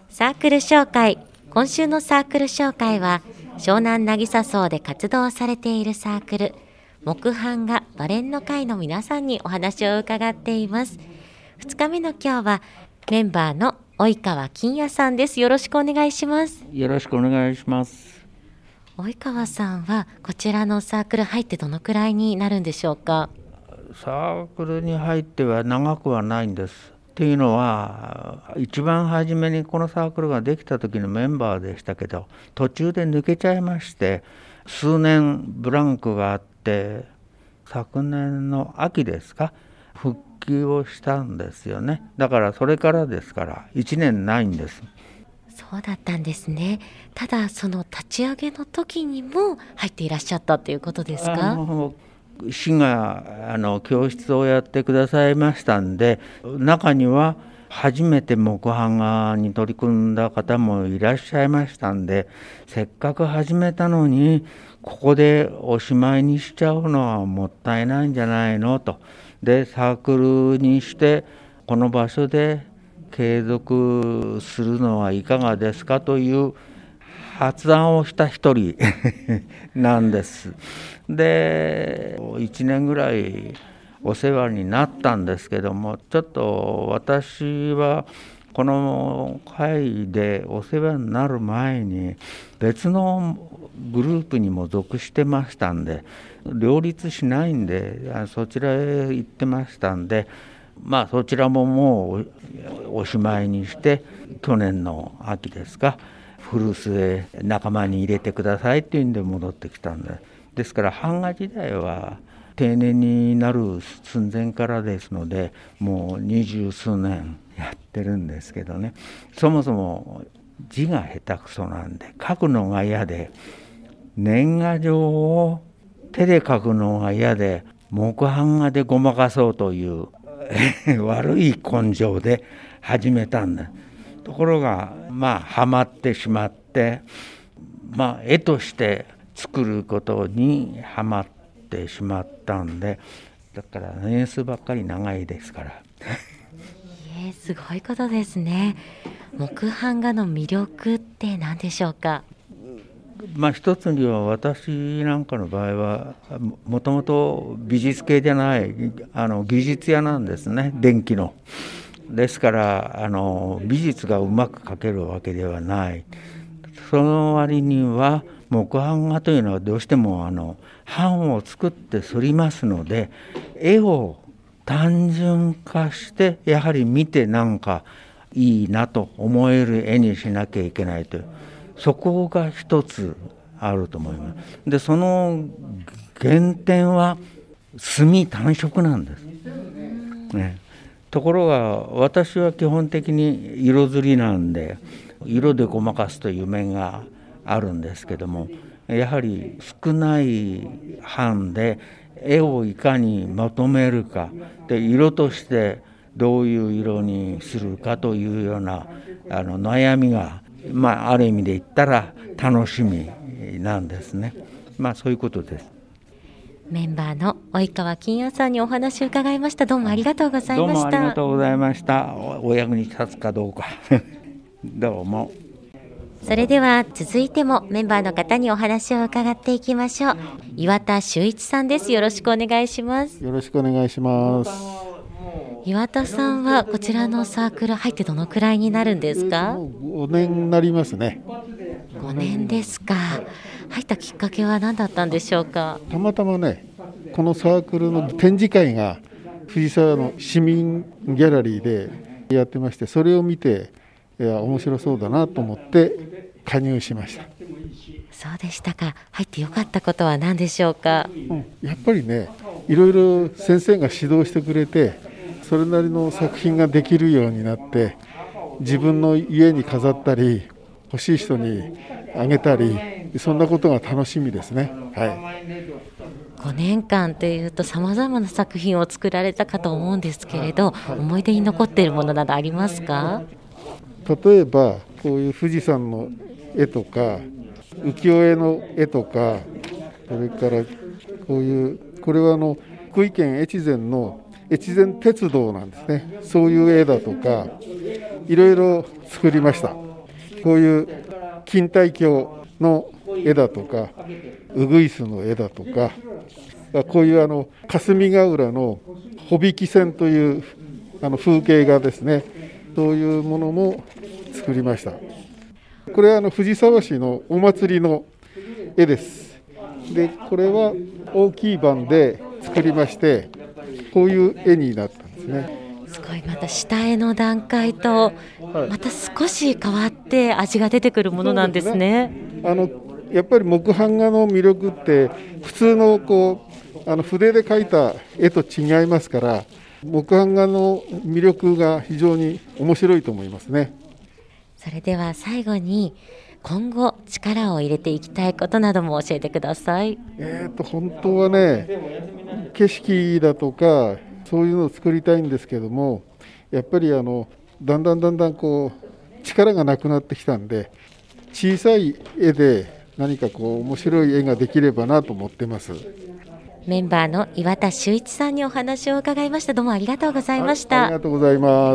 サークル紹介。今週のサークル紹介は湘南渚荘で活動されているサークル木版画のれんの会の皆さんにお話を伺っています。2日目の今日はメンバーの及川金也さんです。よろしくお願いします。 よろしくお願いします。 及川さんはこちらのサークル入ってどのくらいになるんでしょうか？ サークルに入っては長くはないんです。っていうのは一番初めにこのサークルができた時のメンバーでしたけど、途中で抜けちゃいまして数年ブランクがあって、昨年の秋ですか復帰をしたんですよね。だからそれからですから1年ないんです。 そうだったんですね。ただその立ち上げの時にも入っていらっしゃったということですか？ 市が教室をやってくださいましたんで、中には初めて木版画に取り組んだ方もいらっしゃいましたんで、せっかく始めたのにここでおしまいにしちゃうのはもったいないんじゃないのと。でサークルにしてこの場所で継続するのはいかがですかという発案をした一人なんです。で1年ぐらいお世話になったんですけども、ちょっと私はこの会でお世話になる前に別のグループにも属してましたんで、両立しないんでそちらへ行ってましたんで、そちらももうおしまいにして、去年の秋ですか古巣へ仲間に入れてくださいっていうんで戻ってきたんで、ですから版画時代は定年になる寸前からですので、もう20数年やってるんですけどね。そもそも字が下手くそなんで書くのが嫌で、年賀状を手で書くのが嫌で木版画でごまかそうという悪い根性で始めたんだ。ところがハマってしまって、絵として作ることにハマってしまったんで、だから年数ばっかり長いですからすごいことですね。木版画の魅力って何でしょうか？ 一つには私なんかの場合はもともと美術系じゃない技術屋なんですね、電気の。ですから美術がうまく描けるわけではない。その割には木版画というのはどうしても版を作って刷りますので、絵を単純化してやはり見ていいなと思える絵にしなきゃいけないという、そこが一つあると思います。でその原点は墨単色なんです、ね。ところが私は基本的に色刷りなんで、色でごまかすという面があるんですけども、やはり少ない版で絵をいかにまとめるかで、色としてどういう色にするかというような悩みが、ある意味で言ったら楽しみなんですね。そういうことです。 メンバーの及川金也さんにお話を伺いました。どうもありがとうございました。 どうもありがとうございました。お役に立つかどうかどうも。 それでは続いてもメンバーの方にお話を伺っていきましょう。岩田修一さんです。よろしくお願いします。 よろしくお願いします。 岩田さんはこちらのサークル入ってどのくらいになるんですか ？5年になりますね。 5年ですか。入ったきっかけは何だったんでしょうか？ たまたまね、このサークルの展示会が藤沢の市民ギャラリーでやってまして、それを見て面白そうだなと思って加入しました。 そうでしたか。入ってよかったことは何でしょうか？ やっぱりね、いろいろ先生が指導してくれて、それなりの作品ができるようになって、自分の家に飾ったり欲しい人にあげたり、そんなことが楽しみですね。 5年間というとさまざまな作品を作られたかと思うんですけれど、思い出に残っているものなどありますか？ 例えばこういう富士山の絵とか浮世絵の絵とか、それからこれは福井県越前の越前鉄道なんですね。そういう絵だとかいろいろ作りました。 こういう錦帯橋の絵だとかウグイスの絵だとか、こういう霞ヶ浦の帆引き船という風景画ですね、そういうものも作りました。これは藤沢市のお祭りの絵です。でこれは大きい版で作りまして、こういう絵になったんですね。 すごい、また下絵の段階とまた少し変わって味が出てくるものなんですね。 やっぱり木版画の魅力って普通の筆で描いた絵と違いますから、木版画の魅力が非常に面白いと思いますね。 それでは最後に今後力を入れていきたいことなども教えてください。 本当はね、景色だとかそういうのを作りたいんですけども、やっぱりだんだん力がなくなってきたんで、小さい絵で何か面白い絵ができればなと思ってます。 メンバーの岩田修一さんにお話を伺いました。どうもありがとうございました。 ありがとうございます。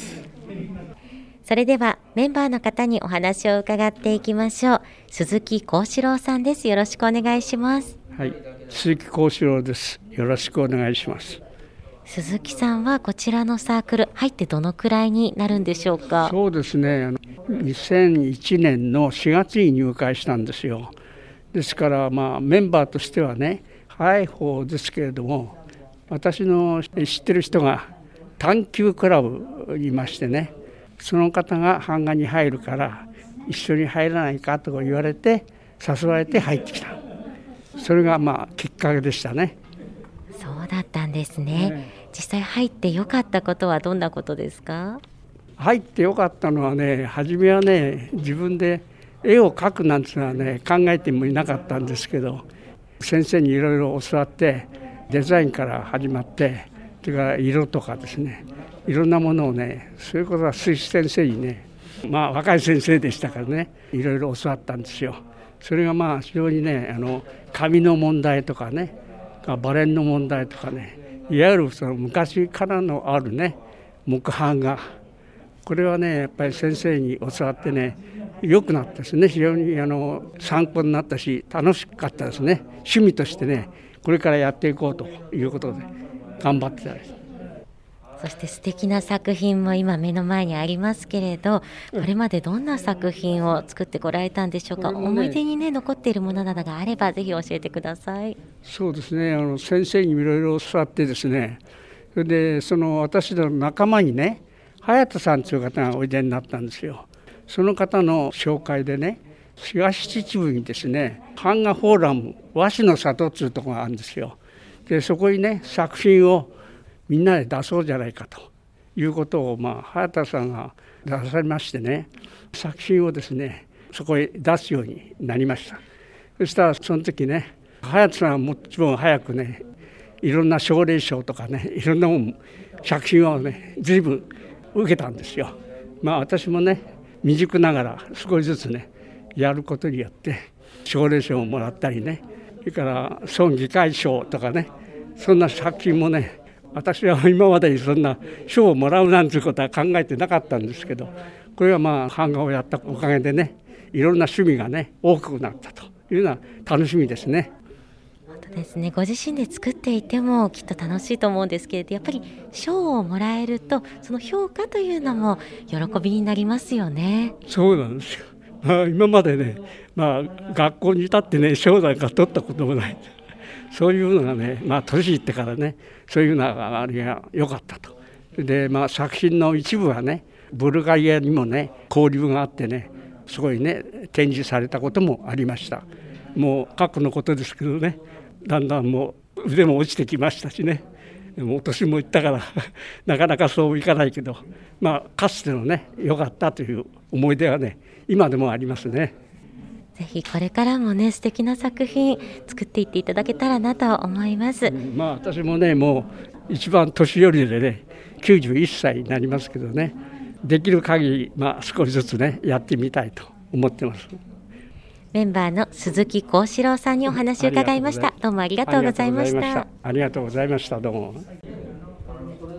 それではメンバーの方にお話を伺っていきましょう。鈴木幸四郎さんです。よろしくお願いします。 はい、鈴木幸四郎です。よろしくお願いします。 鈴木さんはこちらのサークル入ってどのくらいになるんでしょうか。 そうですね、2001年の4月に入会したんですよ。ですからメンバーとしてはね、早い方ですけれども、私の知ってる人が探求クラブいましてね、その方が版画に入るから一緒に入らないかと言われて誘われて入ってきた。それがきっかけでしたね。 そうだったんですね。実際入ってよかったことはどんなことですか。 入ってよかったのはね、初めはね、自分で絵を描くなんていうのはね、考えてもいなかったんですけど、先生にいろいろ教わって、デザインから始まって、それから色とかですね、いろんなものをね、そういうことは水木先生にね、若い先生でしたからね、いろいろ教わったんですよ。それが非常にね、紙の問題とかね、バレンの問題とかね、いわゆるその昔からのあるね、木版画、これはね、やっぱり先生に教わってね、良くなったですね。非常に参考になったし、楽しかったですね。趣味としてね、これからやっていこうということで頑張ってたです。 そして素敵な作品も今目の前にありますけれど、これまでどんな作品を作ってこられたんでしょうか。思い出にね、残っているものなどがあればぜひ教えてください。 そうですね、先生にいろいろ教わってですね、それで私の仲間にね、早田さんという方がおいでになったんですよ。その方の紹介でね、東秩父にですね、版画フォーラム和紙の里というところがあるんですよ。でそこにね、作品をみんなで出そうじゃないかということを早田さんが出されましてね、作品をですね、そこへ出すようになりました。そしたらその時ね、早田さんはもちろん早くね、いろんな奨励賞とかね、いろんな作品をね、随分受けたんですよ。私もね、未熟ながら少しずつね、やることによって奨励賞をもらったりね、それから村議会賞とかね、そんな作品もね、私は今までにそんな賞をもらうなんていうことは考えてなかったんですけど、これは版画をやったおかげでね、いろんな趣味がね、多くなったというのは楽しみですね。 本当ですね。ご自身で作っていてもきっと楽しいと思うんですけれど、やっぱり賞をもらえるとその評価というのも喜びになりますよね。 そうなんですよ。今までね、学校に至ってね、賞なんか取ったこともない。そういうのがね、年いってからね、そういうのがあれが良かったと。で、作品の一部はね、ブルガリアにもね、交流があってね、すごいね、展示されたこともありました。もう過去のことですけどね、だんだんもう腕も落ちてきましたしね、もう年もいったからなかなかそういかないけど、かつてのね、良かったという思い出はね、今でもありますね。 ぜひこれからもね、素敵な作品作っていっていただけたらなと思います。 私もね、もう一番年寄りでね、91歳になりますけどね、できる限り少しずつね、やってみたいと思ってます。 メンバーの鈴木幸四郎さんにお話を伺いました。どうもありがとうございました。 ありがとうございました。どうも。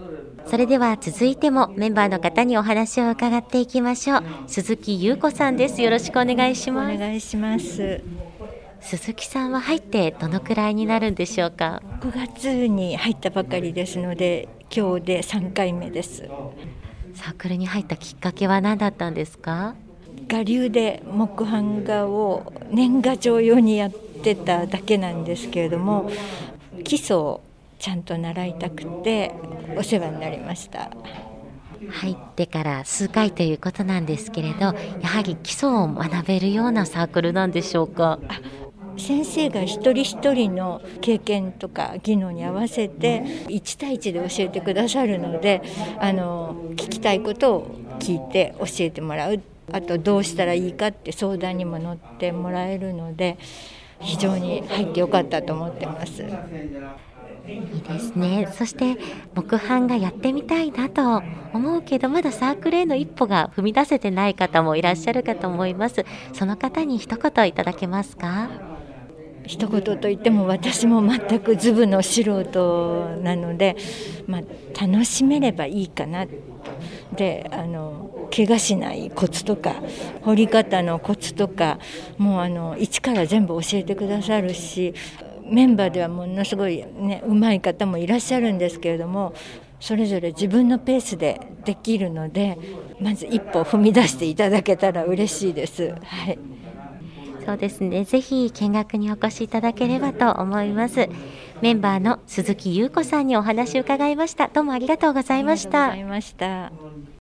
それでは続いてもメンバーの方にお話を伺っていきましょう。鈴木優子さんです。よろしくお願いします。 お願いします。 鈴木さんは入ってどのくらいになるんでしょうか。 9月に入ったばかりですので、今日で3回目です。 サークルに入ったきっかけは何だったんですか。 我流で木版画を年賀状用にやってただけなんですけれども、基礎をちゃんと習いたくてお世話になりました。 入ってから数回ということなんですけれど、やはり基礎を学べるようなサークルなんでしょうか。 先生が一人一人の経験とか技能に合わせて1対1で教えてくださるので、聞きたいことを聞いて教えてもらう、あとどうしたらいいかって相談にも乗ってもらえるので、非常に入ってよかったと思ってます。 いいですね。そして木版がやってみたいなと思うけど、まだサークルへの一歩が踏み出せてない方もいらっしゃるかと思います。その方に一言いただけますか。 一言といっても私も全くズブの素人なので、楽しめればいいかな。で、怪我しないコツとか彫り方のコツとかもう一から全部教えてくださるし、メンバーではものすごいね、上手い方もいらっしゃるんですけれども、それぞれ自分のペースでできるので、まず一歩踏み出していただけたら嬉しいです。はい。 そうですね。ぜひ見学にお越しいただければと思います。メンバーの鈴木優子さんにお話を伺いました。どうもありがとうございました。 ありがとうございました。